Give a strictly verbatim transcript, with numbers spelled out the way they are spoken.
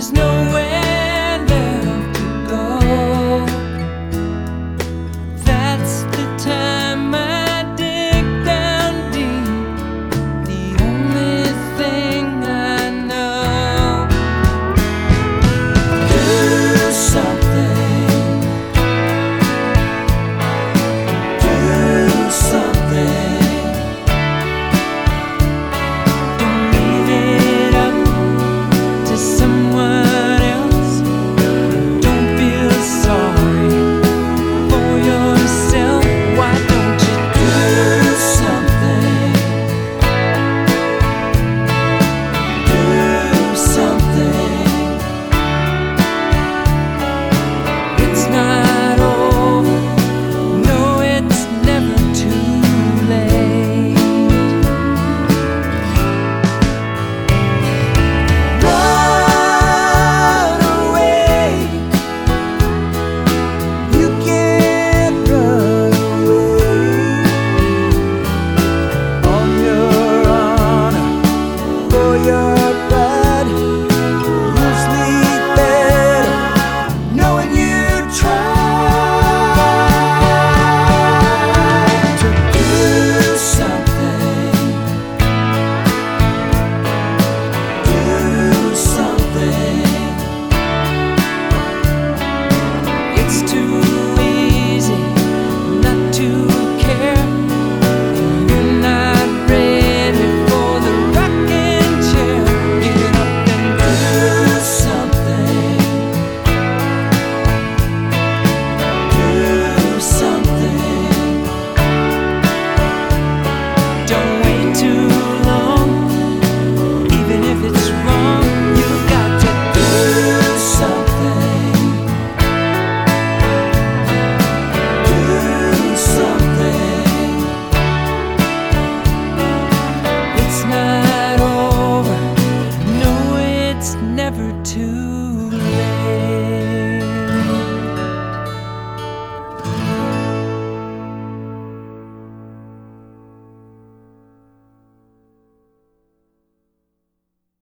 There's nowhere left to go. That's the time I dig down deep. The only thing I know. Do something. Do something. Don't leave it up to someone else. Don't feel sorry for yourself. Why don't you do something? Do something. It's not over. No, it's never too late. Run away. You can't run away. On your honor, for your pride, you'll sleep better knowing you tried to do something. Do something. It's too easy not to care. You're not ready for the rocking chair. Get up and do something. Do something. Don't wait too long. Even if it's wrong, you've got to do something. Do something. It's not over. No, it's never too late.